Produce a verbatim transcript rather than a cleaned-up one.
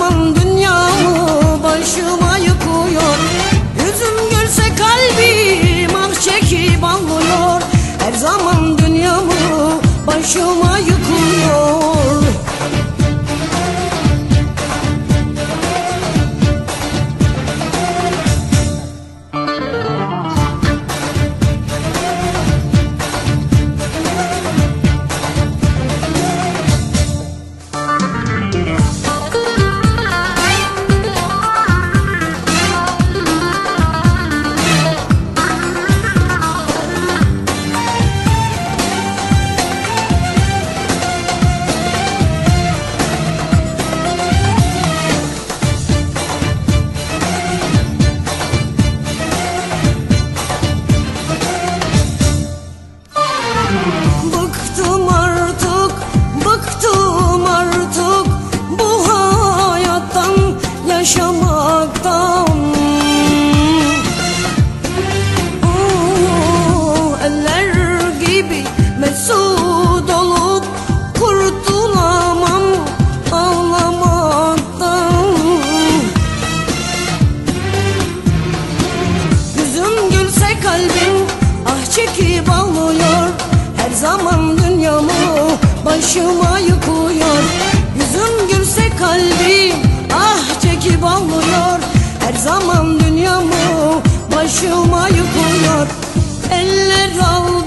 zaman dünyamı başıma yıkıyor. Yüzüm gülse kalbim ah çekip ağlıyor. Her zaman dünyamı başıma yıkıyor. Bıktım artık, bıktım artık bu hayattan, yaşamaktan. Oh, eller gibi mesut olup kurtulamam ağlamaktan. Yüzüm gülse kalbim ah çekip ağlıyor. Her zaman dünyamı başıma yıkıyor. Yüzüm gülse kalbim ah çekip ağlıyor. Her zaman dünyamı başıma yıkıyor. Eller ağlıyor.